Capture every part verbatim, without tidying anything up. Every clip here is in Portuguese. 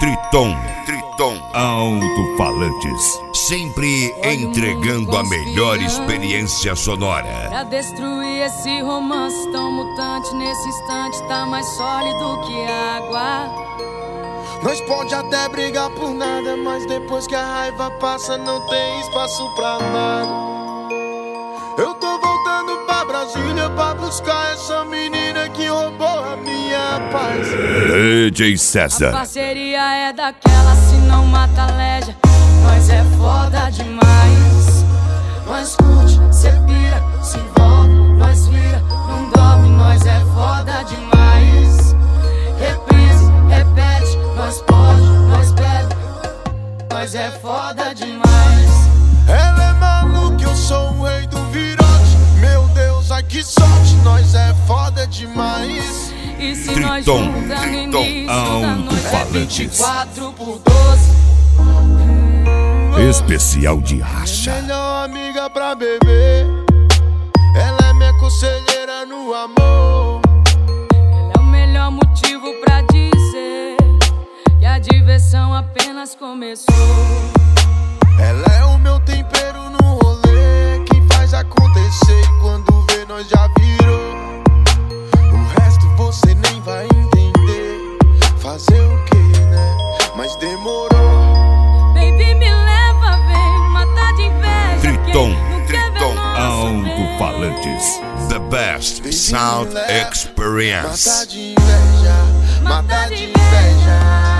Triton, Triton Alto-Falantes, sempre entregando a melhor experiência sonora. Pra destruir esse romance tão mutante, nesse instante tá mais sólido que água. Nós pode até brigar por nada, mas depois que a raiva passa não tem espaço pra nada. Eu tô voltando pra Brasília pra buscar essa menina que roubou a minha paz. D J César. A parceria é daquela, se não mata leja. Nós é foda demais. Nós curte, cê pira, se envolve, nós vira, não dorme, nós é foda demais. Reprise, repete, nós pode, nós bebe, nós é foda demais. Ela é maluca, eu sou o rei do virote. Meu Deus, ai que sorte, nós é foda demais. E se Triton, nós junta no início da noite é vinte e quatro por doze. Especial de racha. Melhor amiga pra beber. Ela é minha conselheira no amor. Ela é o melhor motivo pra dizer que a diversão apenas começou. Ela é o meu tempero no rolê, quem faz acontecer e quando vê nós já virou. O resto você nem vai entender. Fazer o que, né? Mas demorou. Baby, me leva, vem matar de inveja. Triton, Triton Alto-Falantes, the best Baby, sound me leva. experience. Matar de inveja, matar de inveja.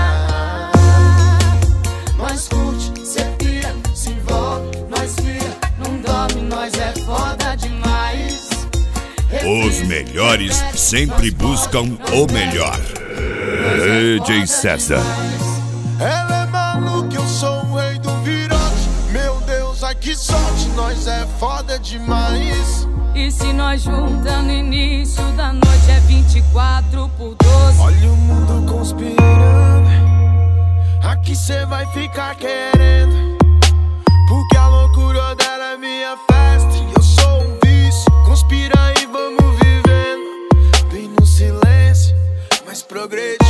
Nós curte, cê pira, se envolve, nós vira, não dorme, nós é foda demais. Os melhores sempre buscam o melhor. D J César. Ela é maluca, eu sou o rei do virote. Meu Deus, ai que sorte, nós é foda demais. E se nós junta no início da noite é vinte e quatro por doze. Olha o mundo conspirando, aqui cê vai ficar querendo, porque a loucura dela é minha festa e eu sou um vício. Conspira e vamos vivendo, bem no silêncio, mas progredindo.